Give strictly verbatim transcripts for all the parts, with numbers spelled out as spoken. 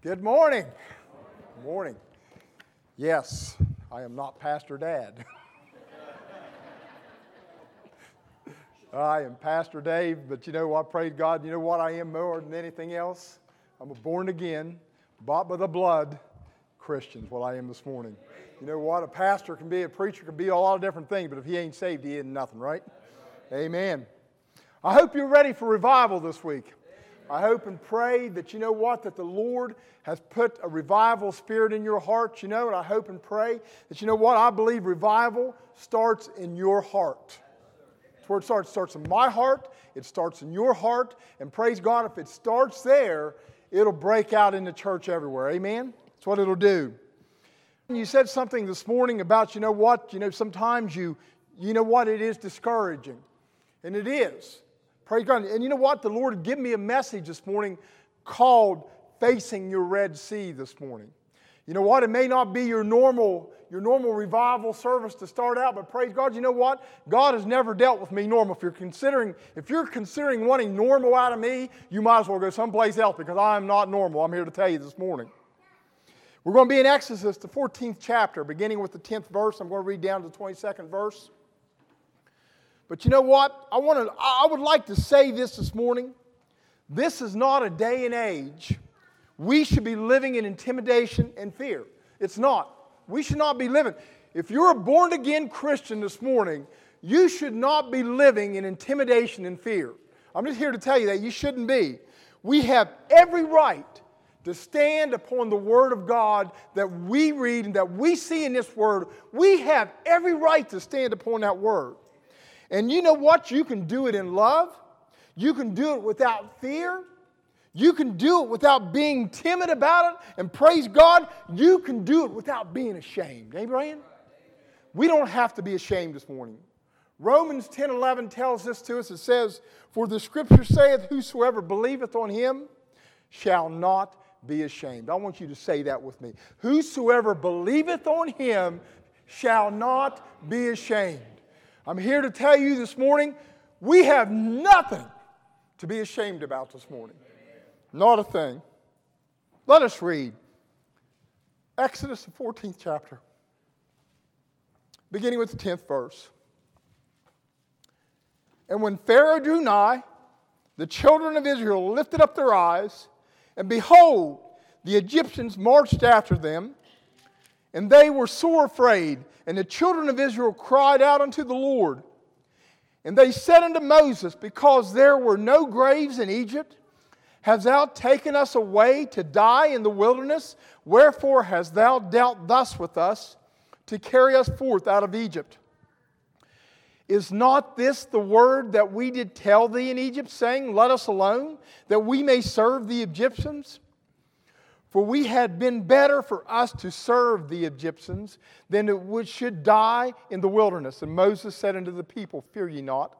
Good morning. Good morning. Yes, I am not Pastor Dad. I am Pastor Dave, but you know what? Praise God. You know what I am more than anything else? I'm a born again, bought by the blood Christian, is what I am this morning. You know what? A pastor can be, a preacher can be a lot of different things, but if he ain't saved, he ain't nothing, right? Amen. I hope you're ready for revival this week. I hope and pray that you know what, that the Lord has put a revival spirit in your heart, you know, and I hope and pray that you know what, I believe revival starts in your heart. That's where it starts. It starts in my heart, it starts in your heart, and praise God, if it starts there, it'll break out in the church everywhere. Amen? That's what it'll do. You said something this morning about, you know what, you know, sometimes you, you know what, it is discouraging. And it is. Praise God. And you know what? The Lord had given me a message this morning called Facing Your Red Sea this morning. You know what? It may not be your normal, your normal revival service to start out, but praise God, you know what? God has never dealt with me normal. If you're considering, if you're considering wanting normal out of me, you might as well go someplace else because I am not normal. I'm here to tell you this morning. We're going to be in Exodus, the fourteenth chapter, beginning with the tenth verse. I'm going to read down to the twenty-second verse. But you know what? I want to. I would like to say this this morning. This is not a day and age we should be living in intimidation and fear. It's not. We should not be living. If you're a born-again Christian this morning, you should not be living in intimidation and fear. I'm just here to tell you that you shouldn't be. We have every right to stand upon the Word of God that we read and that we see in this Word. We have every right to stand upon that Word. And you know what? You can do it in love. You can do it without fear. You can do it without being timid about it. And praise God, you can do it without being ashamed. Amen? We don't have to be ashamed this morning. Romans ten eleven tells this to us. It says, "For the Scripture saith, whosoever believeth on him shall not be ashamed." I want you to say that with me. Whosoever believeth on him shall not be ashamed. I'm here to tell you this morning, we have nothing to be ashamed about this morning. Not a thing. Let us read Exodus, the fourteenth chapter, beginning with the tenth verse. "And when Pharaoh drew nigh, the children of Israel lifted up their eyes, and behold, the Egyptians marched after them, and they were sore afraid. And the children of Israel cried out unto the Lord. And they said unto Moses, Because there were no graves in Egypt, hast thou taken us away to die in the wilderness? Wherefore hast thou dealt thus with us, to carry us forth out of Egypt? Is not this the word that we did tell thee in Egypt, saying, Let us alone, that we may serve the Egyptians? For we had been better for us to serve the Egyptians than it would should die in the wilderness. And Moses said unto the people, Fear ye not.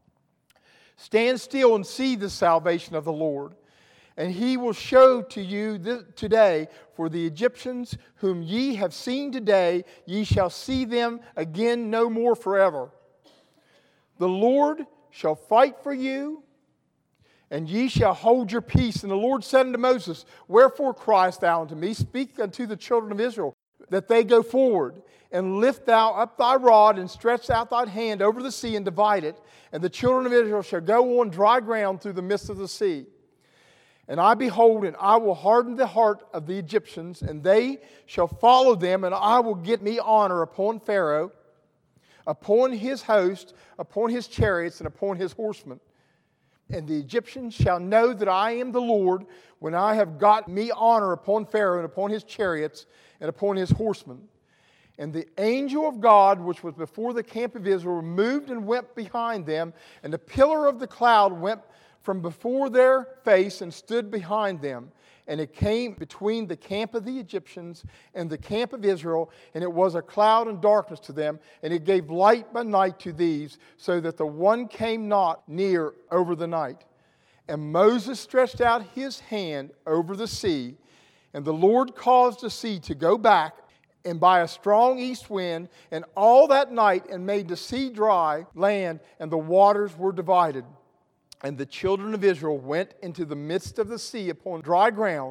Stand still and see the salvation of the Lord. And he will show to you this today, for the Egyptians whom ye have seen today, ye shall see them again no more forever. The Lord shall fight for you, and ye shall hold your peace. And the Lord said unto Moses, Wherefore criest thou unto me? Speak unto the children of Israel, that they go forward. And lift thou up thy rod, and stretch out thy hand over the sea, and divide it. And the children of Israel shall go on dry ground through the midst of the sea. And I behold, and I will harden the heart of the Egyptians, and they shall follow them, and I will get me honor upon Pharaoh, upon his host, upon his chariots, and upon his horsemen. And the Egyptians shall know that I am the Lord, when I have got me honor upon Pharaoh, and upon his chariots, and upon his horsemen. And the angel of God, which was before the camp of Israel, moved and went behind them, and the pillar of the cloud went from before their face and stood behind them. And it came between the camp of the Egyptians and the camp of Israel, and it was a cloud and darkness to them, and it gave light by night to these, so that the one came not near over the night. And Moses stretched out his hand over the sea, and the Lord caused the sea to go back, and by a strong east wind, and all that night, and made the sea dry land, and the waters were divided. And the children of Israel went into the midst of the sea upon dry ground,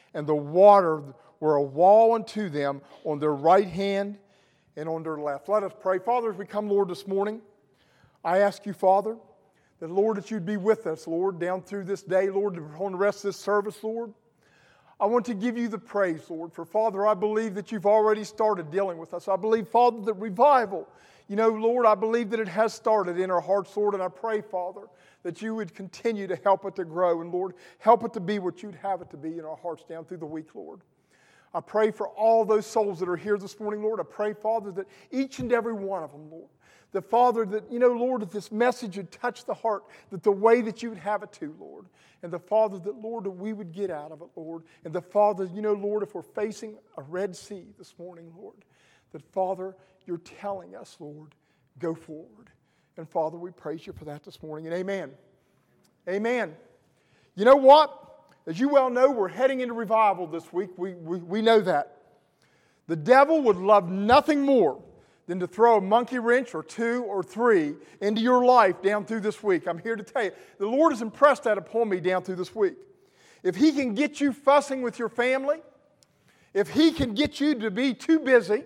and the water were a wall unto them on their right hand and on their left. Let us pray. Father, as we come, Lord, this morning, I ask you, Father, that, Lord, that you'd be with us, Lord, down through this day, Lord, on the rest of this service, Lord. I want to give you the praise, Lord, for, Father, I believe that you've already started dealing with us. I believe, Father, that revival, you know, Lord, I believe that it has started in our hearts, Lord, and I pray, Father, that you would continue to help it to grow, and, Lord, help it to be what you'd have it to be in our hearts down through the week, Lord. I pray for all those souls that are here this morning, Lord. I pray, Father, that each and every one of them, Lord, that, Father, that, you know, Lord, that this message would touch the heart, that the way that you would have it to, Lord. And the Father, that, Lord, that we would get out of it, Lord. And the Father, you know, Lord, if we're facing a Red Sea this morning, Lord, that, Father, you're telling us, Lord, go forward. And, Father, we praise you for that this morning. And amen. Amen. You know what? As you well know, we're heading into revival this week. We, we, we know that. The devil would love nothing more than to throw a monkey wrench or two or three into your life down through this week. I'm here to tell you, the Lord has impressed that upon me down through this week. If he can get you fussing with your family, if he can get you to be too busy,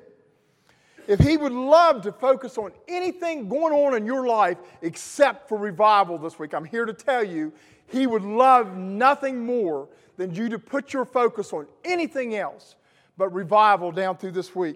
if he would love to focus on anything going on in your life except for revival this week, I'm here to tell you, he would love nothing more than you to put your focus on anything else but revival down through this week.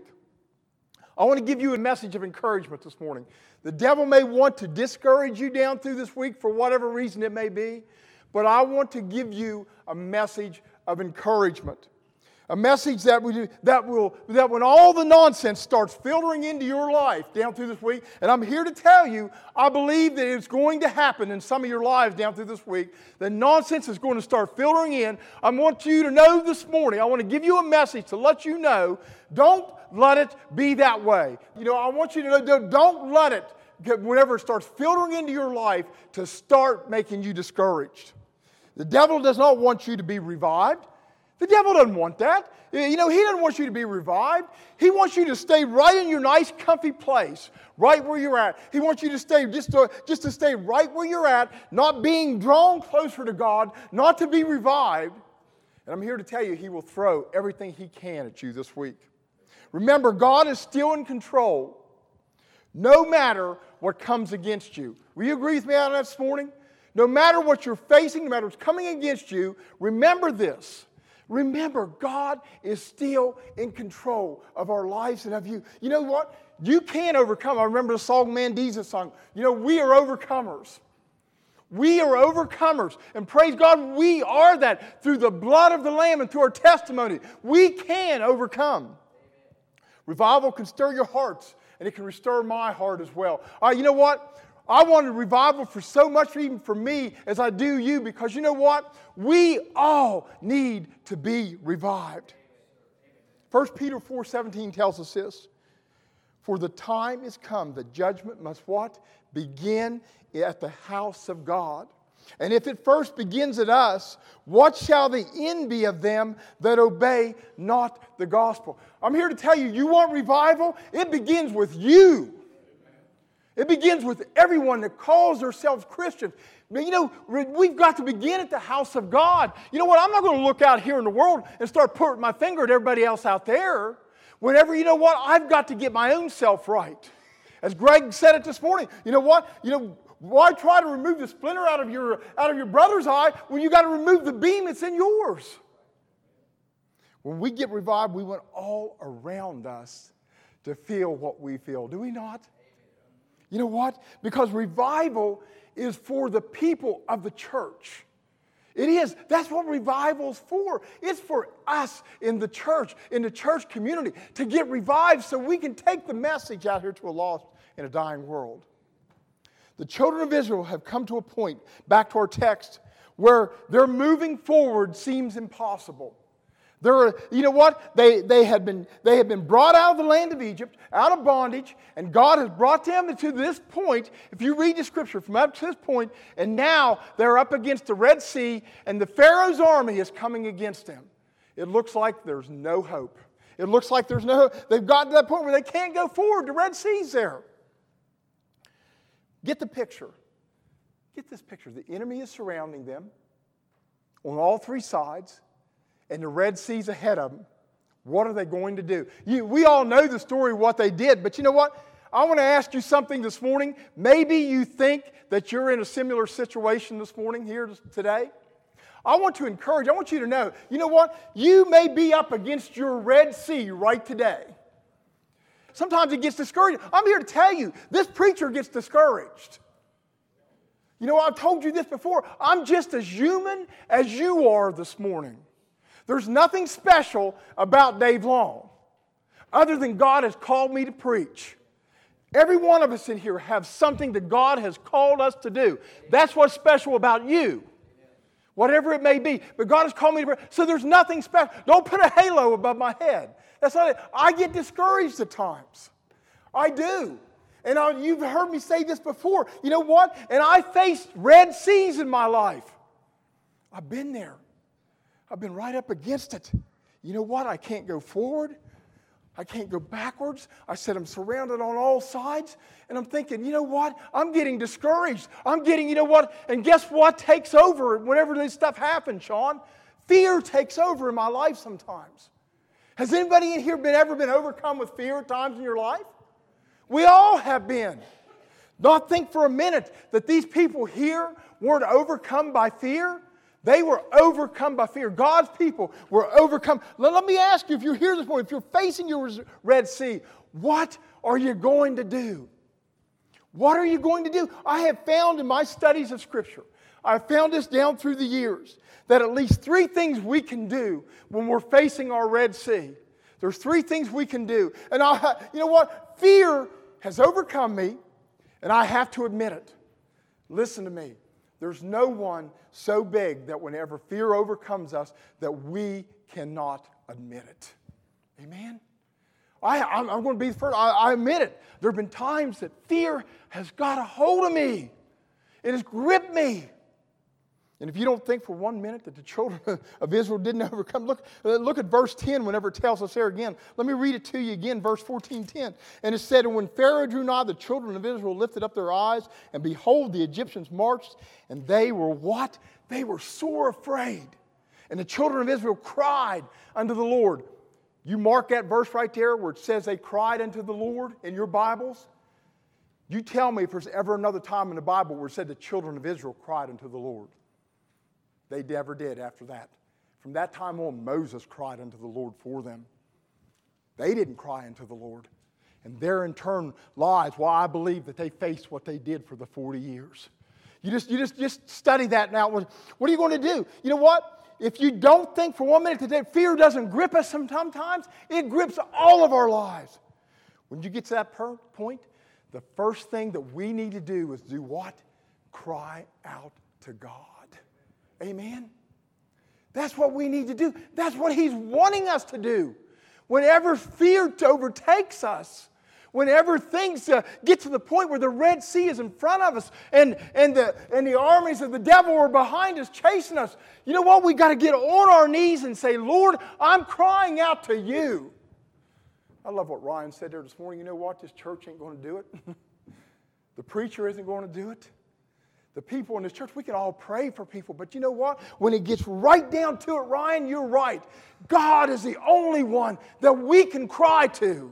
I want to give you a message of encouragement this morning. The devil may want to discourage you down through this week for whatever reason it may be, but I want to give you a message of encouragement. A message that, we, that, will, that when all the nonsense starts filtering into your life down through this week, and I'm here to tell you, I believe that it's going to happen in some of your lives down through this week, the nonsense is going to start filtering in. I want you to know this morning, I want to give you a message to let you know, don't let it be that way. You know, I want you to know, don't let it, whenever it starts filtering into your life, to start making you discouraged. The devil does not want you to be revived. The devil doesn't want that. You know, he doesn't want you to be revived. He wants you to stay right in your nice, comfy place, right where you're at. He wants you to stay, just to, just to stay right where you're at, not being drawn closer to God, not to be revived. And I'm here to tell you, he will throw everything he can at you this week. Remember, God is still in control, no matter what comes against you. Will you agree with me on that this morning? No matter what you're facing, no matter what's coming against you, remember this. Remember, God is still in control of our lives and of you. You know what? You can overcome. I remember the song Mandisa song. You know, we are overcomers. We are overcomers. And praise God, we are that through the blood of the Lamb and through our testimony. We can overcome. Revival can stir your hearts, and it can restore my heart as well. All right, you know what? I wanted revival for so much, even for me, as I do you, because you know what? We all need to be revived. First Peter four seventeen tells us this. For the time is come that judgment must what? Begin at the house of God. And if it first begins at us, what shall the end be of them that obey not the gospel? I'm here to tell you, you want revival? It begins with you. It begins with everyone that calls themselves Christians. You know, we've got to begin at the house of God. You know what? I'm not going to look out here in the world and start pointing my finger at everybody else out there. Whenever, you know what? I've got to get my own self right. As Greg said it this morning, you know what? You know, why try to remove the splinter out of your, out of your brother's eye when you got to remove the beam that's in yours? When we get revived, we want all around us to feel what we feel. Do we not? You know what? Because revival is for the people of the church. It is. That's what revival is for. It's for us in the church, in the church community, to get revived so we can take the message out here to a lost and a dying world. The children of Israel have come to a point, back to our text, where their moving forward seems impossible. They're, you know what? They, they, had been, they had been brought out of the land of Egypt, out of bondage, and God has brought them to this point, if you read the scripture from up to this point, and now they're up against the Red Sea, and the Pharaoh's army is coming against them. It looks like there's no hope. It looks like there's no hope. They've gotten to that point where they can't go forward. The Red Sea's there. Get the picture. Get this picture. The enemy is surrounding them on all three sides. and the Red Sea's ahead of them, what are they going to do? You, we all know the story of what they did, but you know what? I want to ask you something this morning. Maybe you think that you're in a similar situation this morning here today. I want to encourage, I want you to know, you know what? You may be up against your Red Sea right today. Sometimes it gets discouraged. I'm here to tell you, this preacher gets discouraged. You know, I've told you this before. I'm just as human as you are this morning. There's nothing special about Dave Long other than God has called me to preach. Every one of us in here have something that God has called us to do. That's what's special about you. Whatever it may be. But God has called me to preach. So there's nothing special. Don't put a halo above my head. That's not it. I get discouraged at times. I do. And I, you've heard me say this before. You know what? And I faced Red Seas in my life. I've been there. I've been right up against it. You know what? I can't go forward. I can't go backwards. I said I'm surrounded on all sides. And I'm thinking, you know what? I'm getting discouraged. I'm getting, you know what? And guess what takes over whenever this stuff happens, Sean? Fear takes over in my life sometimes. Has anybody in here been ever been overcome with fear at times in your life? We all have been. Don't think for a minute that these people here weren't overcome by fear. They were overcome by fear. God's people were overcome. Let, let me ask you, if you're here this morning, if you're facing your Red Sea, what are you going to do? What are you going to do? I have found in my studies of Scripture, I've found this down through the years, that at least three things we can do when we're facing our Red Sea. There's three things we can do. And I, you know what? Fear has overcome me, and I have to admit it. Listen to me. There's no one so big that whenever fear overcomes us, that we cannot admit it. Amen? I, I'm, I'm going to be the first. I, I admit it. There have been times that fear has got a hold of me. It has gripped me. And if you don't think for one minute that the children of Israel didn't overcome, look, look at verse ten whenever it tells us there again. Let me read it to you again, verse fourteen ten. And it said, and when Pharaoh drew nigh, the children of Israel lifted up their eyes, and behold, the Egyptians marched, and they were what? They were sore afraid. And the children of Israel cried unto the Lord. You mark that verse right there where it says they cried unto the Lord in your Bibles. You tell me if there's ever another time in the Bible where it said the children of Israel cried unto the Lord. They never did after that. From that time on, Moses cried unto the Lord for them. They didn't cry unto the Lord. And there in turn lies why I believe that they faced what they did for the forty years. You just, you just, just study that now. What are you going to do? You know what? If you don't think for one minute that fear doesn't grip us sometimes, it grips all of our lives. When you get to that per- point, the first thing that we need to do is do what? Cry out to God. Amen? That's what we need to do. That's what He's wanting us to do. Whenever fear overtakes us, whenever things uh, get to the point where the Red Sea is in front of us and, and, the, and the armies of the devil are behind us chasing us, you know what? We've got to get on our knees and say, Lord, I'm crying out to You. I love what Ryan said there this morning. You know what? This church ain't going to do it. The preacher isn't going to do it. The people in this church, we can all pray for people, but you know what? When it gets right down to it, Ryan, you're right. God is the only one that we can cry to.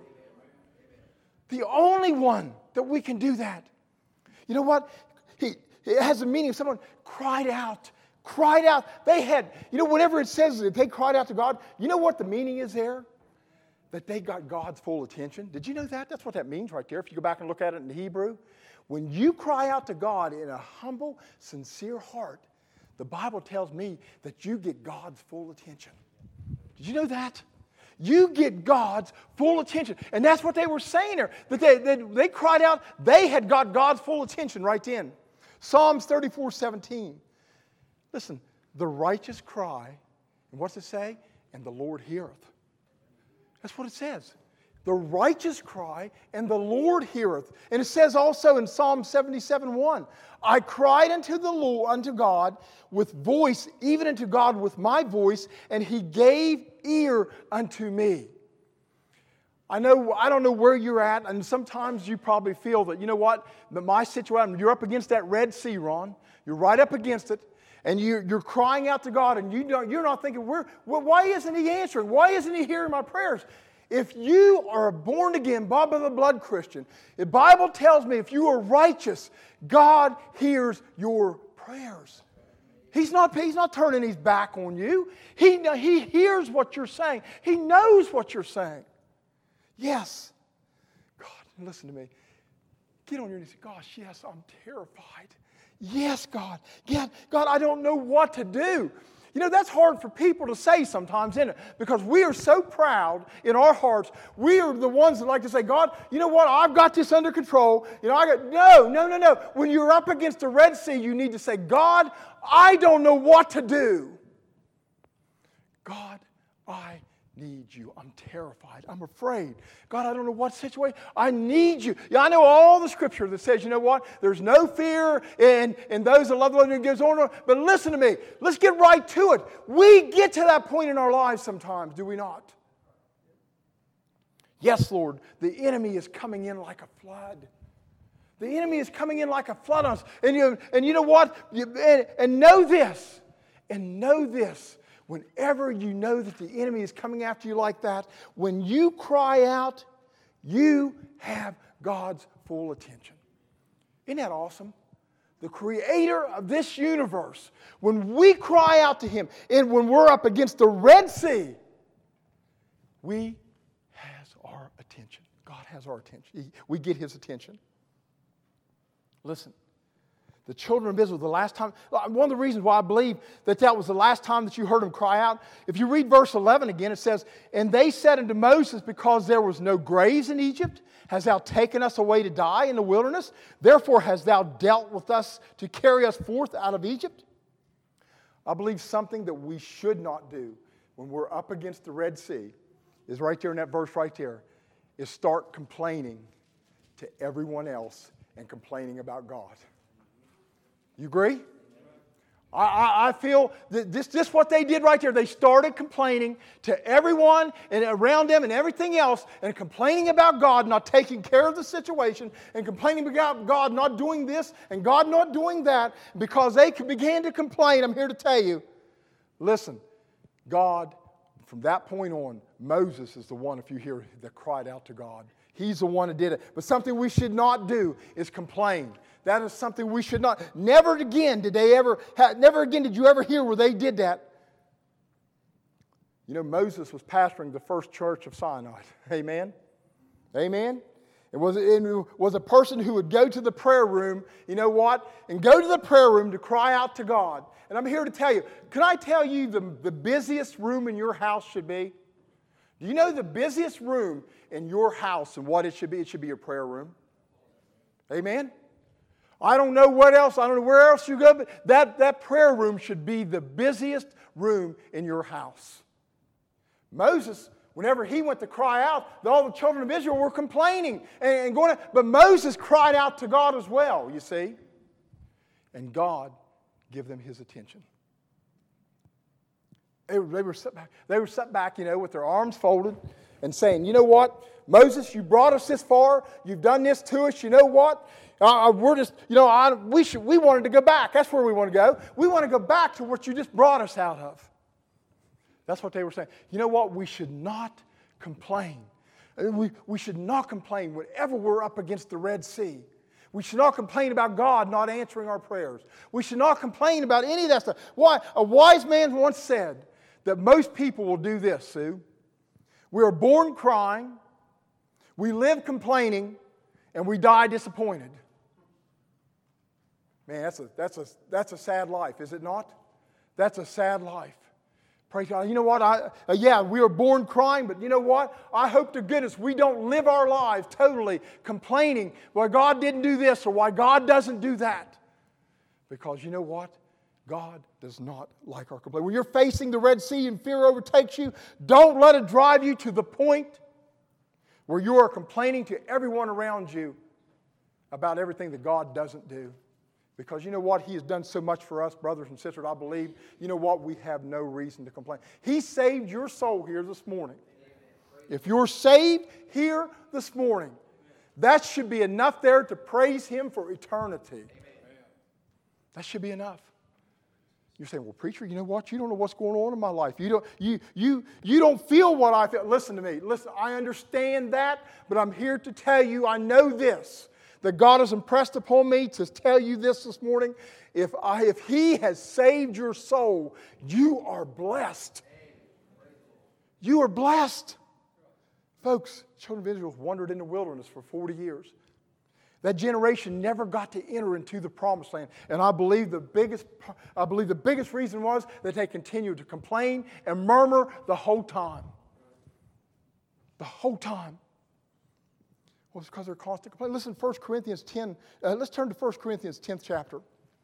The only one that we can do that. You know what? He, it has a meaning of someone cried out. Cried out. They had, you know, whenever it says that they cried out to God, you know what the meaning is there? That they got God's full attention. Did you know that? That's what that means right there. If you go back and look at it in Hebrew. When you cry out to God in a humble, sincere heart, the Bible tells me that you get God's full attention. Did you know that? You get God's full attention. And that's what they were saying there. That they, they, they cried out, they had got God's full attention right then. Psalms thirty-four seventeen. Listen, the righteous cry, and what's it say? And the Lord heareth. That's what it says. The righteous cry, and the Lord heareth. And it says also in Psalm seventy-seven one, I cried unto the Lord, unto God with voice, even unto God with my voice, and He gave ear unto me. I know, I don't know where you're at, and sometimes you probably feel that, you know what, that my situation, you're up against that Red Sea, Ron. You're right up against it. and you, you're crying out to God, and you don't, you're not thinking, Where, well, why isn't He answering? Why isn't He hearing my prayers? If you are a born-again, bought by the blood Christian, the Bible tells me if you are righteous, God hears your prayers. He's not, he's not turning His back on you. He, he hears what you're saying. He knows what you're saying. Yes. God, listen to me. Get on your knees and say, gosh, yes, I'm terrified. Yes, God. Yeah, God, I don't know what to do. You know, that's hard for people to say sometimes, isn't it? Because we are so proud in our hearts. We are the ones that like to say, God, you know what? I've got this under control. You know, I got, no, no, no, no. When you're up against the Red Sea, you need to say, God, I don't know what to do. God, I need you. I'm terrified. I'm afraid. God, I don't know what situation. I need you. Yeah, I know all the scripture that says, you know what? There's no fear in, in those that love the Lord and gives honor. But listen to me. Let's get right to it. We get to that point in our lives sometimes, do we not? Yes, Lord, the enemy is coming in like a flood. The enemy is coming in like a flood on us. And you, and you know what? You, and, and know this. And know this. Whenever you know that the enemy is coming after you like that, when you cry out, you have God's full attention. Isn't that awesome? The creator of this universe, when we cry out to Him, and when we're up against the Red Sea, we has our attention. God has our attention. He, we get His attention. Listen. The children of Israel, the last time, one of the reasons why I believe that that was the last time that you heard them cry out, if you read verse eleven again, it says, and they said unto Moses, because there was no graves in Egypt, hast thou taken us away to die in the wilderness? Therefore hast thou dealt with us to carry us forth out of Egypt? I believe something that we should not do when we're up against the Red Sea is right there in that verse right there, is start complaining to everyone else and complaining about God. You agree? I, I, I feel that this, this is what they did right there. They started complaining to everyone and around them and everything else, and complaining about God not taking care of the situation, and complaining about God not doing this and God not doing that. Because they began to complain, I'm here to tell you, listen, God, from that point on, Moses is the one, if you hear, that cried out to God. He's the one that did it. But something we should not do is complain. That is something we should not. Never again did they ever, never again did you ever hear where they did that. You know, Moses was pastoring the first church of Sinai. Amen? Amen? It was, it was a person who would go to the prayer room, you know what? And go to the prayer room to cry out to God. And I'm here to tell you, can I tell you the, the busiest room in your house should be? Do you know the busiest room in your house and what it should be? It should be your prayer room. Amen? I don't know what else, I don't know where else you go, but that, that prayer room should be the busiest room in your house. Moses, whenever he went to cry out, all the children of Israel were complaining and, and going, but Moses cried out to God as well, you see. And God gave them His attention. They were, they were set back, they were set back, you know, with their arms folded and saying, you know what, Moses, you brought us this far. You've done this to us. You know what? Uh, we're just, you know, I, we should. We wanted to go back. That's where we want to go. We want to go back to what you just brought us out of. That's what they were saying. You know what? We should not complain. We, we should not complain whenever we're up against the Red Sea. We should not complain about God not answering our prayers. We should not complain about any of that stuff. Why? A wise man once said that most people will do this, Sue. We are born crying, we live complaining, and we die disappointed. Man, that's a, that's a, that's a sad life, is it not? That's a sad life. Praise God. You know what? I, uh, yeah, we are born crying, but you know what? I hope to goodness we don't live our lives totally complaining why God didn't do this or why God doesn't do that. Because you know what? God does not like our complaint. When you're facing the Red Sea and fear overtakes you, don't let it drive you to the point where you are complaining to everyone around you about everything that God doesn't do. Because you know what? He has done so much for us, brothers and sisters, I believe. You know what? We have no reason to complain. He saved your soul here this morning. If you're saved here this morning, that should be enough there to praise Him for eternity. That should be enough. You're saying, well, preacher, you know what? You don't know what's going on in my life. You don't, you, you, you don't feel what I feel. Listen to me. Listen, I understand that, but I'm here to tell you, I know this, that God has impressed upon me to tell you this this morning. If, I, if He has saved your soul, you are blessed. You are blessed. Folks, children of Israel wandered in the wilderness for forty years. That generation never got to enter into the promised land. And I believe the biggest, I believe the biggest reason was that they continued to complain and murmur the whole time. The whole time. Well, it's because they're constant complaining. Listen, First Corinthians ten. Uh, let's turn to First Corinthians tenth chapter.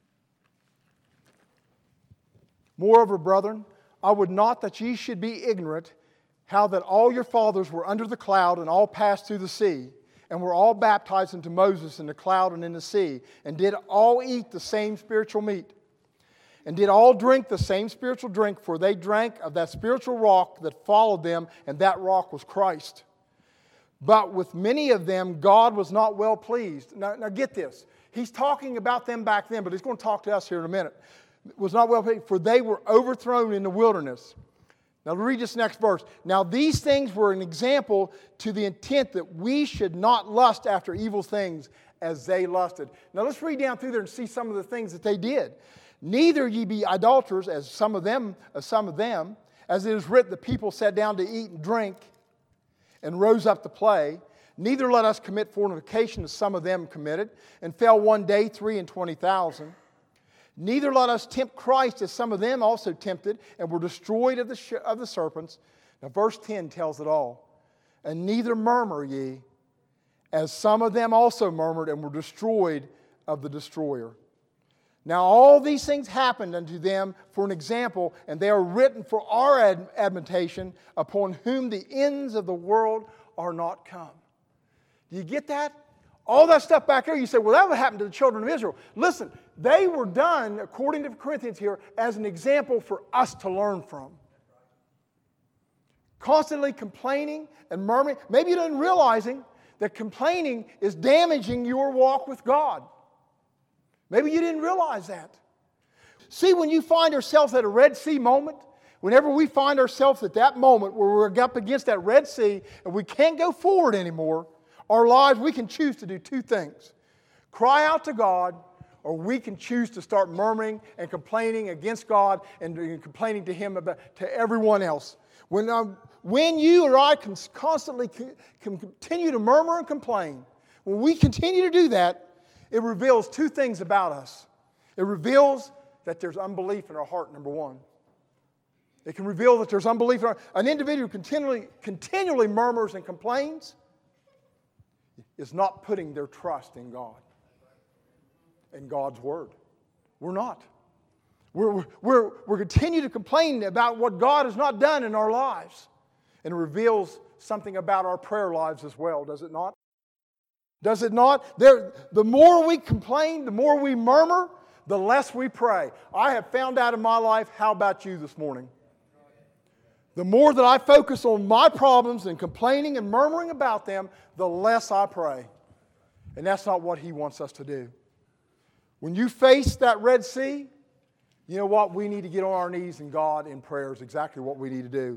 Moreover, brethren, I would not that ye should be ignorant how that all your fathers were under the cloud and all passed through the sea, and were all baptized into Moses in the cloud and in the sea, and did all eat the same spiritual meat, and did all drink the same spiritual drink, for they drank of that spiritual rock that followed them, and that rock was Christ. But with many of them God was not well pleased. Now, now get this. He's talking about them back then, but he's going to talk to us here in a minute. Was not well pleased, for they were overthrown in the wilderness. Now read this next verse. Now these things were an example to the intent that we should not lust after evil things as they lusted. Now let's read down through there and see some of the things that they did. Neither ye be idolaters, as some of them, as some of them, as it is written, the people sat down to eat and drink, and rose up to play. Neither let us commit fornication, as some of them committed, and fell one day three and twenty thousand. Neither let us tempt Christ, as some of them also tempted, and were destroyed of the, sh- of the serpents. Now verse ten tells it all. And neither murmur ye, as some of them also murmured, and were destroyed of the destroyer. Now all these things happened unto them for an example, and they are written for our ad- admonition, upon whom the ends of the world are not come. Do you get that? All that stuff back there, you say, well, that would happen to the children of Israel. Listen, they were done, according to Corinthians here, as an example for us to learn from. Constantly complaining and murmuring. Maybe you didn't realizing that complaining is damaging your walk with God. Maybe you didn't realize that. See, when you find ourselves at a Red Sea moment, whenever we find ourselves at that moment where we're up against that Red Sea and we can't go forward anymore, our lives, we can choose to do two things. Cry out to God, or we can choose to start murmuring and complaining against God and complaining to Him about to everyone else. When, um, when you or I can constantly can continue to murmur and complain, when we continue to do that, it reveals two things about us. It reveals that there's unbelief in our heart, number one. It can reveal that there's unbelief in our heart. An individual who continually, continually murmurs and complains is not putting their trust in God and God's Word. We're not. We're, we're, we're continuing to complain about what God has not done in our lives. And it reveals something about our prayer lives as well, does it not? Does it not? There, the more we complain, the more we murmur, the less we pray. I have found out in my life, how about you this morning? The more that I focus on my problems and complaining and murmuring about them, the less I pray. And that's not what He wants us to do. When you face that Red Sea, you know what? We need to get on our knees in God in prayer is exactly what we need to do.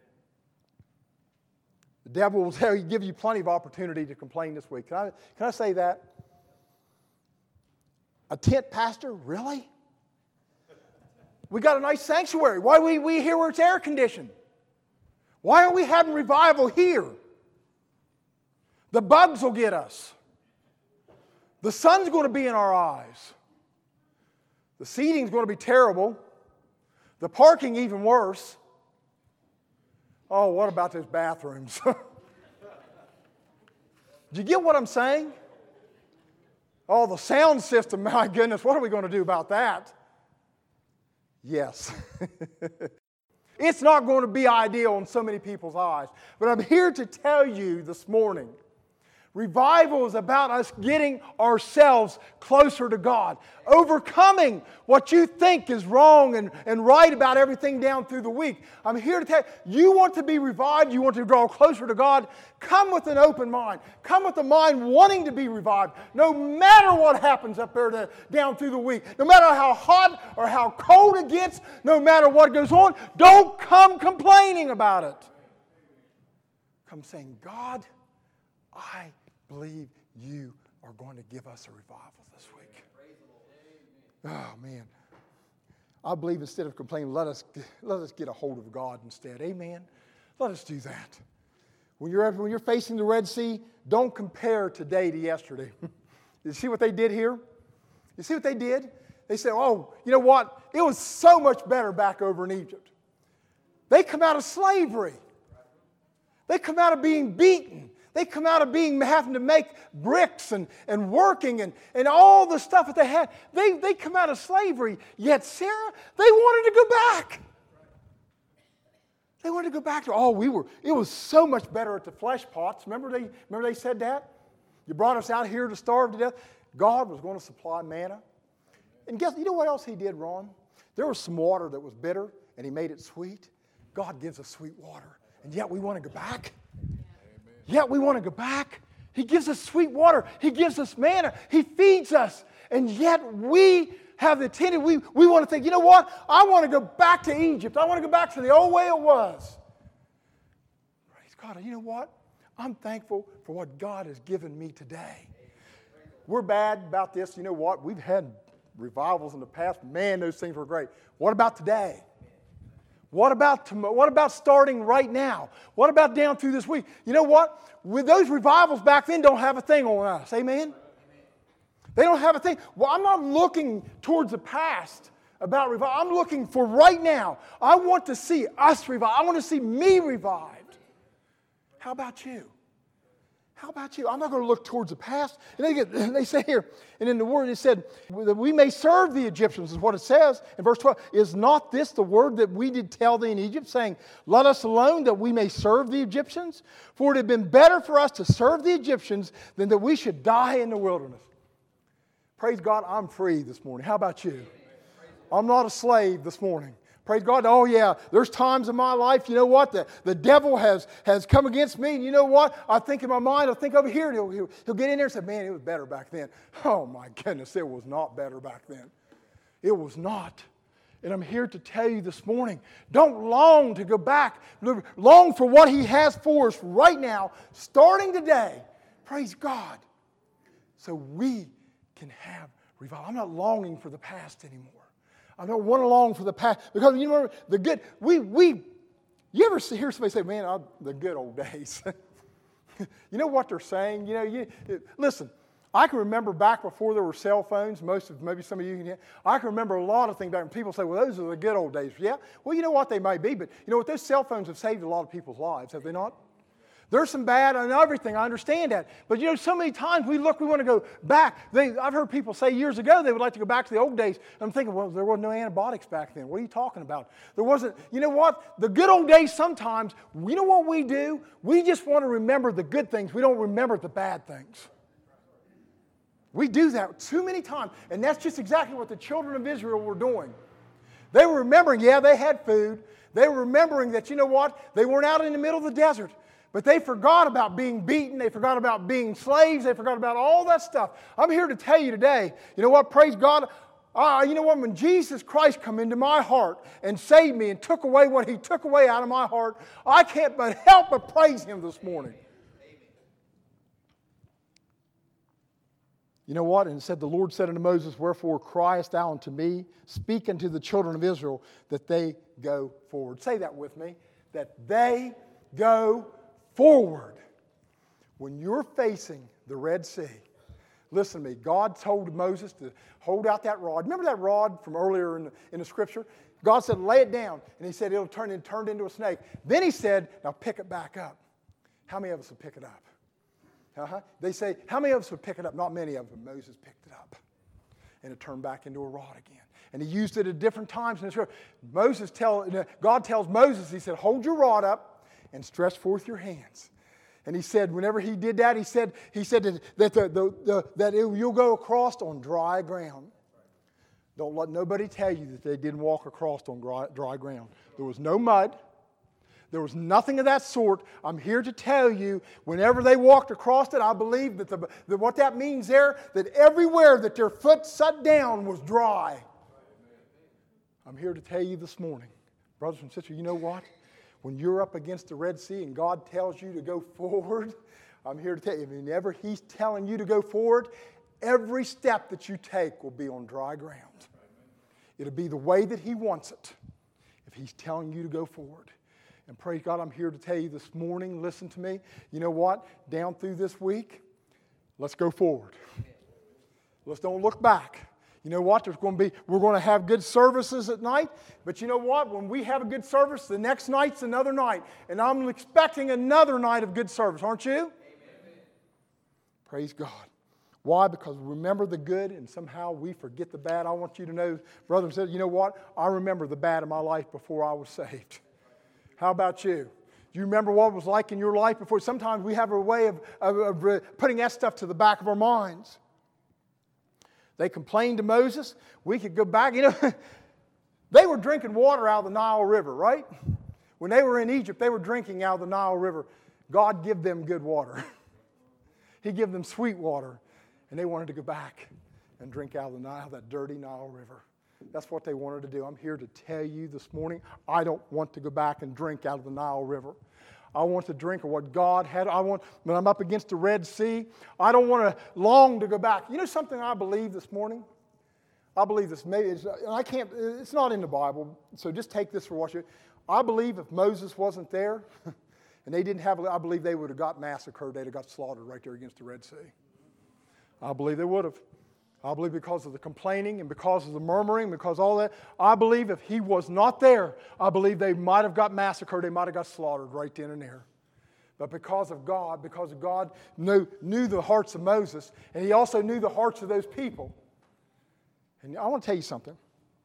The devil will tell you, give you plenty of opportunity to complain this week. Can I, can I say that? A tent pastor? Really? We got a nice sanctuary. Why are we, we here where it's air conditioned? Why aren't we having revival here? The bugs will get us. The sun's going to be in our eyes. The seating's going to be terrible. The parking even worse. Oh, what about those bathrooms? Do you get what I'm saying? Oh, the sound system, my goodness, what are we going to do about that? Yes. It's not going to be ideal in so many people's eyes. But I'm here to tell you this morning, Revival is about us getting ourselves closer to God, overcoming what you think is wrong and, and right about everything down through the week. I'm here to tell you, you want to be revived, you want to draw closer to God, come with an open mind. Come with a mind wanting to be revived, no matter what happens up there to, down through the week. No matter how hot or how cold it gets, no matter what goes on, don't come complaining about it. Come saying, God, I believe you are going to give us a revival this week. Oh, man. I believe instead of complaining, let us, let us get a hold of God instead. Amen? Let us do that. When you're, when you're facing the Red Sea, don't compare today to yesterday. You see what they did here? You see what they did? They said, oh, you know what? It was so much better back over in Egypt. They come out of slavery. They come out of being beaten. They come out of being having to make bricks and, and working and, and all the stuff that they had. They, they come out of slavery. Yet Sarah, they wanted to go back. They wanted to go back to, oh, we were, it was so much better at the flesh pots. Remember they, remember they said that? You brought us out here to starve to death. God was going to supply manna. And guess, you know what else he did, Ron? There was some water that was bitter and he made it sweet. God gives us sweet water. And yet we want to go back. Yet we want to go back. He gives us sweet water. He gives us manna. He feeds us. And yet we have the tendency, we, we want to think, you know what? I want to go back to Egypt. I want to go back to the old way it was. Praise God. You know what? I'm thankful for what God has given me today. We're bad about this. You know what? We've had revivals in the past. Man, those things were great. What about today? What about tomorrow? What about starting right now? What about down through this week? You know what? With those revivals back then don't have a thing on us. Amen? They don't have a thing. Well, I'm not looking towards the past about revival. I'm looking for right now. I want to see us revived. I want to see me revived. How about you? How about you? I'm not going to look towards the past. And they, get, they say here, and in the word it said, that we may serve the Egyptians, is what it says in verse twelve. Is not this the word that we did tell thee in Egypt, saying, let us alone that we may serve the Egyptians? For it had been better for us to serve the Egyptians than that we should die in the wilderness. Praise God, I'm free this morning. How about you? I'm not a slave this morning. Praise God. Oh, yeah, there's times in my life, you know what? The, the devil has, has come against me, and you know what? I think in my mind, I think over here, and he'll, he'll, he'll get in there and say, man, it was better back then. Oh, my goodness, it was not better back then. It was not. And I'm here to tell you this morning, don't long to go back. Long for what He has for us right now, starting today. Praise God. So we can have revival. I'm not longing for the past anymore. I don't want to long for the past, because you know the good. We we, you ever hear somebody say, "Man, I, the good old days." You know what they're saying? You know, you listen. I can remember back before there were cell phones. Most of maybe some of you can. I can remember a lot of things back. And people say, "Well, those are the good old days." Yeah. Well, you know what, they might be, but you know what? Those cell phones have saved a lot of people's lives, have they not? There's some bad and everything. I understand that. But, you know, so many times we look, we want to go back. They, I've heard people say years ago they would like to go back to the old days. I'm thinking, well, there wasn't no antibiotics back then. What are you talking about? There wasn't, you know what? The good old days sometimes, you know what we do? We just want to remember the good things. We don't remember the bad things. We do that too many times. And that's just exactly what the children of Israel were doing. They were remembering, yeah, they had food. They were remembering that, you know what? They weren't out in the middle of the desert. But they forgot about being beaten. They forgot about being slaves. They forgot about all that stuff. I'm here to tell you today, you know what? Praise God. Uh, you know what? When Jesus Christ come into my heart and saved me and took away what He took away out of my heart, I can't but help but praise Him this morning. You know what? And it said, the Lord said unto Moses, wherefore criest thou unto me? Speak unto the children of Israel that they go forward. Say that with me. That they go forward. When you're facing the Red Sea, listen to me. God told Moses to hold out that rod. Remember that rod from earlier in the, in the Scripture? God said, lay it down. And He said, it'll turn and turned into a snake. Then He said, now pick it back up. How many of us would pick it up? Uh-huh. They say, how many of us would pick it up? Not many of them. Moses picked it up. And it turned back into a rod again. And he used it at different times in the Scripture. Moses tell, God tells Moses, He said, hold your rod up and stretch forth your hands. And he said, whenever he did that, he said, he said that, that, the, the, the, that it, you'll go across on dry ground. Don't let nobody tell you that they didn't walk across on dry, dry ground. There was no mud. There was nothing of that sort. I'm here to tell you, whenever they walked across it, I believe that, the, that what that means there, that everywhere that their foot set down was dry. I'm here to tell you this morning, brothers and sisters, you know what? When you're up against the Red Sea and God tells you to go forward, I'm here to tell you, whenever He's telling you to go forward, every step that you take will be on dry ground. It'll be the way that He wants it if He's telling you to go forward. And praise God, I'm here to tell you this morning, listen to me. You know what? Down through this week, let's go forward. Let's don't look back. You know what? There's going to be, we're going to have good services at night. But you know what? When we have a good service, the next night's another night. And I'm expecting another night of good service, aren't you? Amen. Praise God. Why? Because we remember the good and somehow we forget the bad. I want you to know, brothers and sisters, you know what? I remember the bad in my life before I was saved. How about you? Do you remember what it was like in your life before? Sometimes we have a way of, of, of putting that stuff to the back of our minds. They complained to Moses. We could go back. You know, they were drinking water out of the Nile River, right? When they were in Egypt, they were drinking out of the Nile River. God gave them good water. He gave them sweet water. And they wanted to go back and drink out of the Nile, that dirty Nile River. That's what they wanted to do. I'm here to tell you this morning, I don't want to go back and drink out of the Nile River. I want to drink of what God had. I want, when I'm up against the Red Sea, I don't want to long to go back. You know something I believe this morning? I believe this. Maybe it's, and I can't. It's not in the Bible, so just take this for what you. I believe if Moses wasn't there, and they didn't have, I believe they would have got massacred. They'd have got slaughtered right there against the Red Sea. I believe they would have. I believe because of the complaining and because of the murmuring, because all that, I believe if he was not there, I believe they might have got massacred, they might have got slaughtered right then and there. But because of God, because of God knew, knew the hearts of Moses, and He also knew the hearts of those people. And I want to tell you something.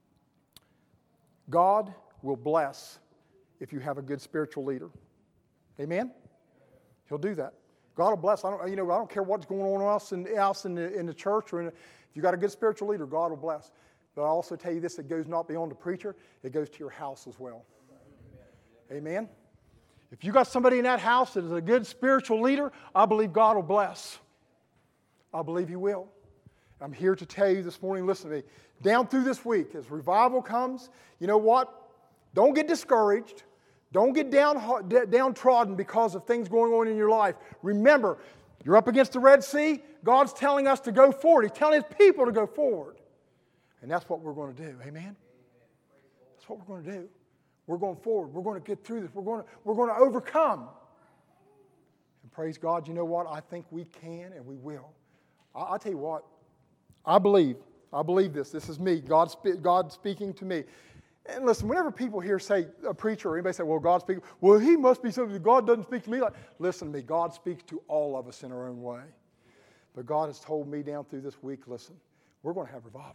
God will bless if you have a good spiritual leader. Amen? He'll do that. God will bless. I don't, you know, I don't care what's going on else in, else in, the, in the church or in the, if you've got a good spiritual leader, God will bless. But I also tell you this, it goes not beyond the preacher, it goes to your house as well. Amen? If you got somebody in that house that is a good spiritual leader, I believe God will bless. I believe He will. I'm here to tell you this morning, listen to me, down through this week, as revival comes, you know what? Don't get discouraged. Don't get down, downtrodden because of things going on in your life. Remember, you're up against the Red Sea. God's telling us to go forward. He's telling His people to go forward. And that's what we're going to do. Amen? That's what we're going to do. We're going forward. We're going to get through this. We're going to, we're going to overcome. And praise God, you know what? I think we can and we will. I, I'll tell you what. I believe. I believe this. This is me. God, God speaking to me. And listen, whenever people hear, say, a preacher or anybody say, well, God speaks, well, he must be something that God doesn't speak to me like. Listen to me, God speaks to all of us in our own way. But God has told me down through this week, listen, we're going to have revival.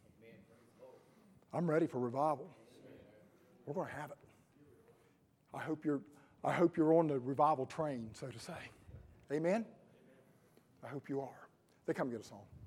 I'm ready for revival. We're going to have it. I hope you're, I hope you're on the revival train, so to say. Amen? I hope you are. They come get a song.